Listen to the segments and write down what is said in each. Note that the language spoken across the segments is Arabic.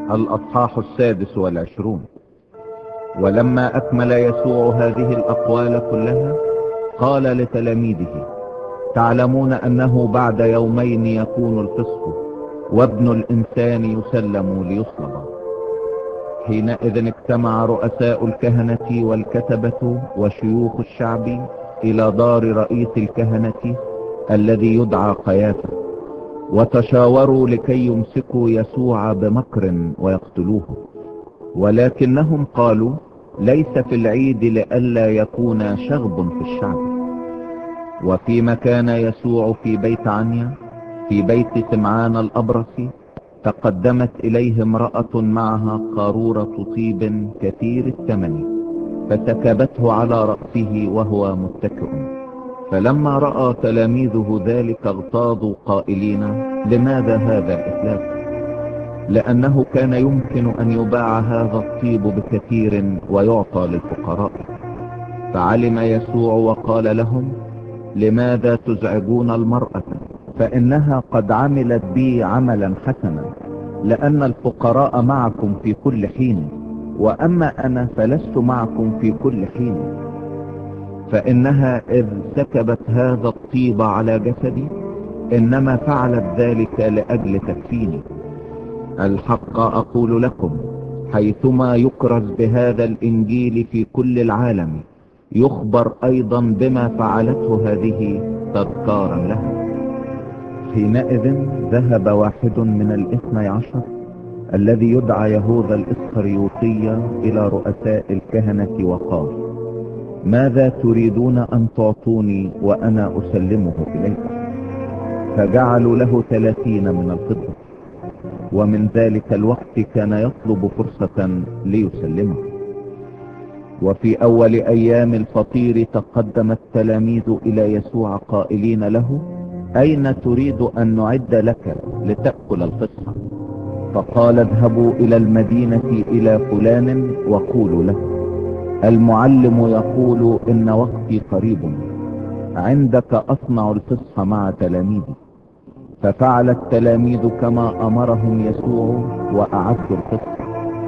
الأصحاح 26. ولما أكمل يسوع هذه الأقوال كلها قال لتلاميذه: تعلمون أنه بعد يومين يكون الفصح، وابن الإنسان يسلم ليصلب. حينئذ اجتمع رؤساء الكهنة والكتبة وشيوخ الشعب إلى دار رئيس الكهنة الذي يدعى قيافة، وتشاوروا لكي يمسكوا يسوع بمكر ويقتلوه. ولكنهم قالوا: ليس في العيد لئلا يكون شغب في الشعب. وفيما كان يسوع في بيت عنيا في بيت سمعان الأبرص، تقدمت إليه امرأة معها قارورة طيب كثير الثمن، فسكبته على رأسه وهو متكئ. فلما رأى تلاميذه ذلك اغتاظوا قائلين: لماذا هذا الإتلاف؟ لأنه كان يمكن أن يباع هذا الطيب بكثير ويعطى للفقراء. فعلم يسوع وقال لهم: لماذا تزعجون المرأة؟ فإنها قد عملت بي عملا حسنا، لأن الفقراء معكم في كل حين، وأما أنا فلست معكم في كل حين. فإنها إذ سكبت هذا الطيب على جسدي إنما فعلت ذلك لأجل تكفيني. الحق أقول لكم، حيثما يكرز بهذا الإنجيل في كل العالم يخبر أيضا بما فعلته هذه تذكارا لها. حينئذ ذهب واحد من الاثني عشر الذي يدعى يهوذا الإسخريوطي إلى رؤساء الكهنة وقال: ماذا تريدون أن تعطوني وأنا أسلمه إليكم؟ فجعلوا له 30 من الفضة. ومن ذلك الوقت كان يطلب فرصة ليسلمه. وفي أول أيام الفطير تقدم التلاميذ إلى يسوع قائلين له: أين تريد أن نعد لك لتأكل الفصح؟ فقال: اذهبوا إلى المدينة إلى فلان وقولوا له: المعلم يقول إن وقتي قريب، عندك أصنع الفصح مع تلاميذي. ففعل التلاميذ كما أمرهم يسوع وأعدوا الفصح.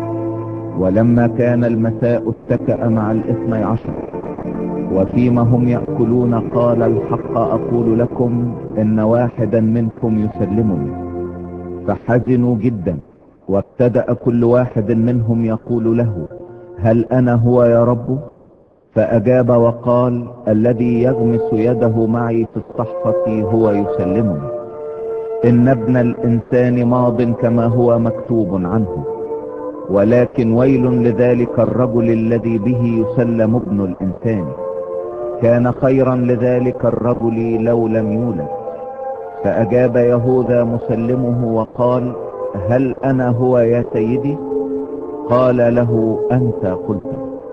ولما كان المساء اتكأ مع الاثني عشر، وفيما هم يأكلون قال: الحق أقول لكم إن واحدا منكم يسلمني. فحزنوا جدا، وابتدأ كل واحد منهم يقول له: هل أنا هو يا رب؟ فأجاب وقال: الذي يغمس يده معي في الصحفة هو يسلمني. إن ابن الإنسان ماض كما هو مكتوب عنه، ولكن ويل لذلك الرجل الذي به يسلم ابن الإنسان. كان خيرا لذلك الرجل لو لم يولد. فأجاب يهوذا مسلمه وقال: هل أنا هو يا سيدي؟ قال له: أنت قلت.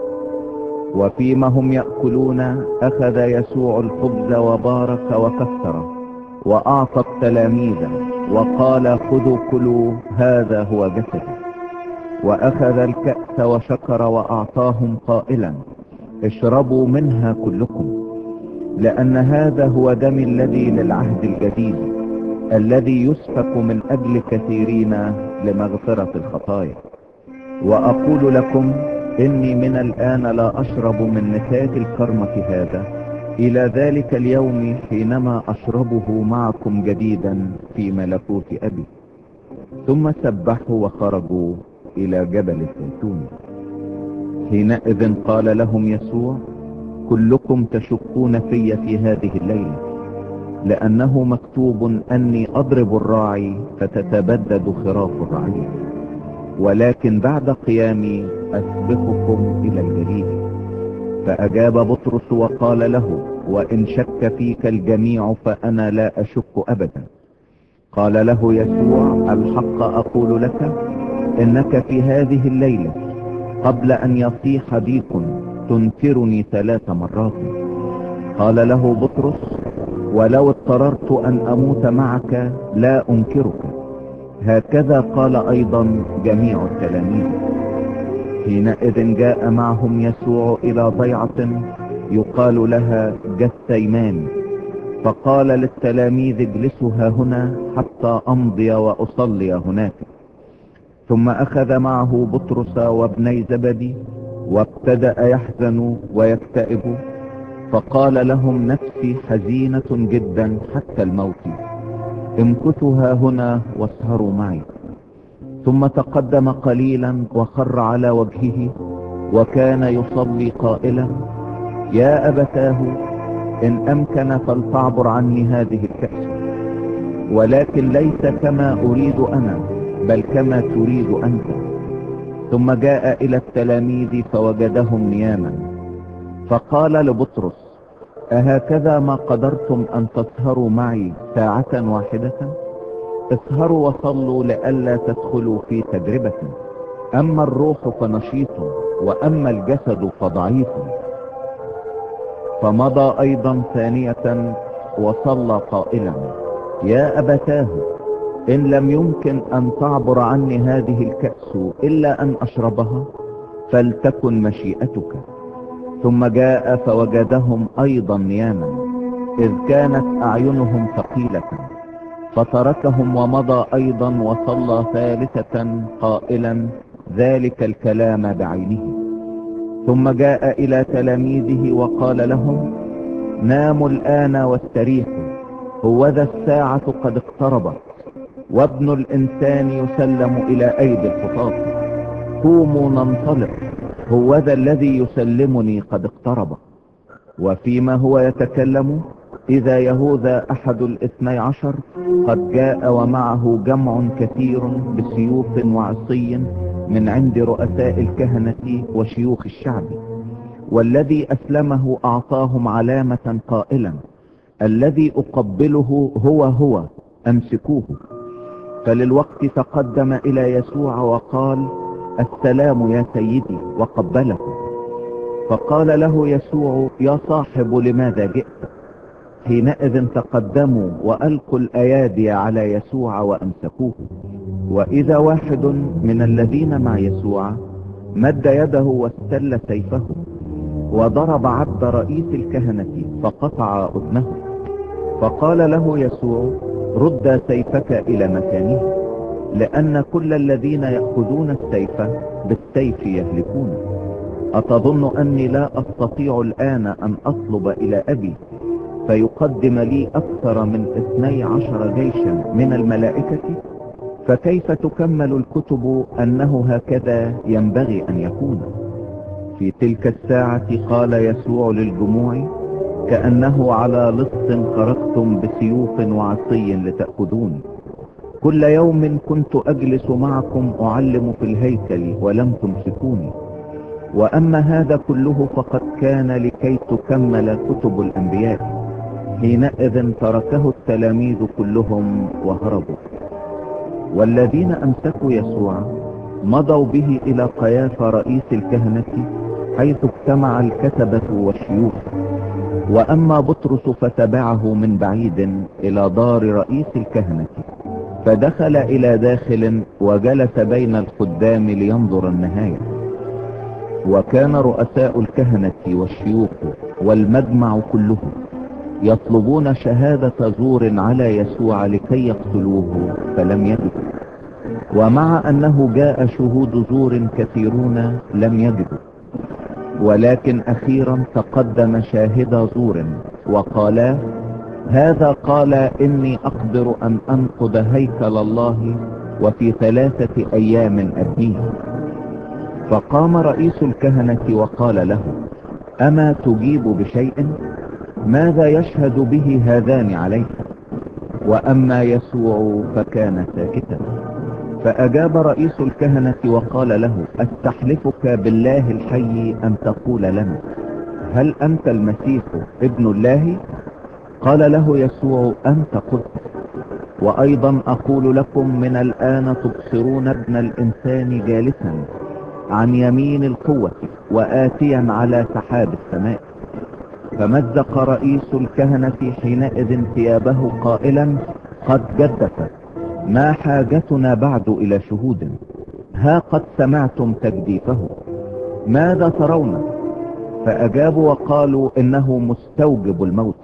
وفيما هم يأكلون أخذ يسوع الخبز وبارك وكسره وأعطى التلاميذ وقال: خذوا كلوا، هذا هو جسدي. وأخذ الكأس وشكر وأعطاهم قائلا: اشربوا منها كلكم، لأن هذا هو دمي الذي للعهد الجديد، الذي يسفك من أجل كثيرين لمغفرة الخطايا. وأقول لكم إني من الآن لا أشرب من نتاج الكرمة هذا إلى ذلك اليوم حينما أشربه معكم جديدا في ملكوت أبي. ثم سبحوا وخرجوا إلى جبل الزيتون. حينئذ قال لهم يسوع: كلكم تشكون في هذه الليلة، لأنه مكتوب أني أضرب الراعي فتتبدد خراف الرعية. ولكن بعد قيامي أسبقكم إلى الجليل. فأجاب بطرس وقال له: وإن شك فيك الجميع فأنا لا أشك أبدا. قال له يسوع: الحق أقول لك إنك في هذه الليلة قبل أن يصيح ديك تنكرني 3 مرات. قال له بطرس: ولو اضطررت أن أموت معك لا أنكرك. هكذا قال أيضا جميع التلاميذ. حينئذ جاء معهم يسوع إلى ضيعة يقال لها جثيمان، فقال للتلاميذ: اجلسوا هنا حتى أمضي وأصلي هناك. ثم أخذ معه بطرس وابني زبدي وابتدأ يحزن ويكتئب، فقال لهم: نفسي حزينة جدا حتى الموت، امكثوا ها هنا واسهروا معي. ثم تقدم قليلا وخر على وجهه وكان يصلي قائلا: يا أبتاه، إن أمكن فلتعبر عني هذه الكأس، ولكن ليس كما أريد أنا بل كما تريد أنت. ثم جاء إلى التلاميذ فوجدهم نياما، فقال لبطرس: أهكذا ما قدرتم أن تسهروا معي ساعة واحدة؟ اسهروا وصلوا لئلا تدخلوا في تجربة. أما الروح فنشيط وأما الجسد فضعيف. فمضى أيضا ثانية وصلى قائلا: يا أبتاه، إن لم يمكن أن تعبر عني هذه الكأس إلا أن أشربها فلتكن مشيئتك. ثم جاء فوجدهم أيضا نياما، إذ كانت أعينهم ثقيلة، فتركهم ومضى أيضا وصلى ثالثة قائلا ذلك الكلام بعينه. ثم جاء إلى تلاميذه وقال لهم: ناموا الآن واستريحوا، هوذا الساعة قد اقتربت، وابن الإنسان يسلم إلى أيدي الخطاة. قوموا ننطلق، هوذا الذي يسلمني قد اقترب. وفيما هو يتكلم إذا يهوذا أحد الاثني عشر قد جاء ومعه جمع كثير بسيوف وعصي من عند رؤساء الكهنة وشيوخ الشعب، والذي أسلمه أعطاهم علامة قائلا: الذي أقبله هو أمسكوه. فللوقت تقدم إلى يسوع وقال: السلام يا سيدي، وقبله. فقال له يسوع: يا صاحب لماذا جئت؟ حينئذ تقدموا وألقوا الأيادي على يسوع وأمسكوه. وإذا واحد من الذين مع يسوع مد يده واستل سيفه وضرب عبد رئيس الكهنة فقطع أذنه. فقال له يسوع: رد سيفك إلى مكانه، لأن كل الذين يأخذون السيف بالسيف يهلكون. أتظن أني لا أستطيع الآن أن أطلب إلى أبي فيقدم لي أكثر من 12 جيشا من الملائكة؟ فكيف تكمل الكتب أنه هكذا ينبغي أن يكون؟ في تلك الساعة قال يسوع للجموع: كأنه على لص خرجتم بسيوف وعصي لتأخذوني. كل يوم كنت أجلس معكم أعلم في الهيكل ولم تمسكوني، وأما هذا كله فقد كان لكي تكمل كتب الأنبياء. حينئذ تركه التلاميذ كلهم وهربوا. والذين أمسكوا يسوع مضوا به إلى قيافة رئيس الكهنة، حيث اجتمع الكتبة والشيوخ. وأما بطرس فتبعه من بعيد إلى دار رئيس الكهنة، فدخل إلى داخل وجلس بين الخدام لينظر النهاية. وكان رؤساء الكهنة والشيوخ والمجمع كله يطلبون شهادة زور على يسوع لكي يقتلوه فلم يجدوا، ومع أنه جاء شهود زور كثيرون لم يجدوا. ولكن أخيرا تقدم شاهد زور وقالا: هذا قال إني أقدر أن أنقض هيكل الله وفي 3 أيام أبنيه. فقام رئيس الكهنة وقال له: أما تجيب بشيء؟ ماذا يشهد به هذان عليك؟ وأما يسوع فكان ساكتا. فأجاب رئيس الكهنة وقال له: أستحلفك بالله الحي أن تقول لنا، هل أنت المسيح ابن الله؟ قال له يسوع: أنت قلت. وأيضا أقول لكم من الآن تبصرون ابن الإنسان جالسا عن يمين القوة وآتيا على سحاب السماء. فمزق رئيس الكهنة حينئذ ثيابه قائلا: قد جدت، ما حاجتنا بعد إلى شهود؟ ها قد سمعتم تجديفه، ماذا ترون؟ فأجابوا وقالوا: إنه مستوجب الموت.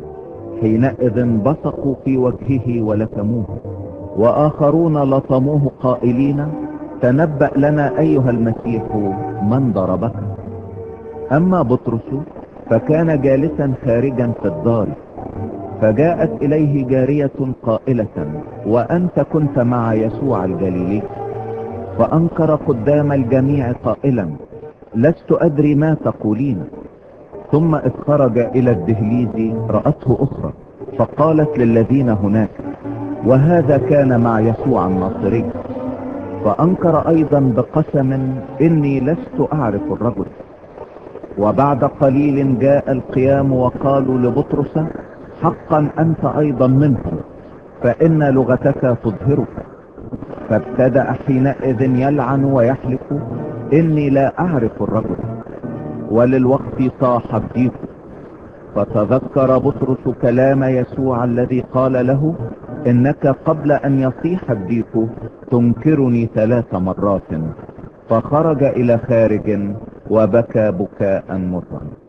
حينئذ بصقوا في وجهه ولكموه، وآخرون لطموه قائلين: تنبأ لنا أيها المسيح من ضربك. أما بطرس فكان جالسا خارجا في الدار، فجاءت إليه جارية قائلة: وأنت كنت مع يسوع الجليلي. فأنكر قدام الجميع قائلا: لست أدري ما تقولين. ثم إذ خرج إلى الدهليز رأته أخرى، فقالت للذين هناك: وهذا كان مع يسوع الناصري. فأنكر أيضا بقسم: إني لست أعرف الرجل. وبعد قليل جاء القيام وقالوا لبطرس: حقا أنت أيضا منهم، فإن لغتك تظهرك. فابتدأ حينئذ يلعن ويحلف: إني لا أعرف الرجل. وللوقت صاح الضيق. فتذكر بطرس كلام يسوع الذي قال له: إنك قبل أن يصيح الضيق تنكرني 3 مرات. فخرج إلى خارج وبكى بكاء مرا.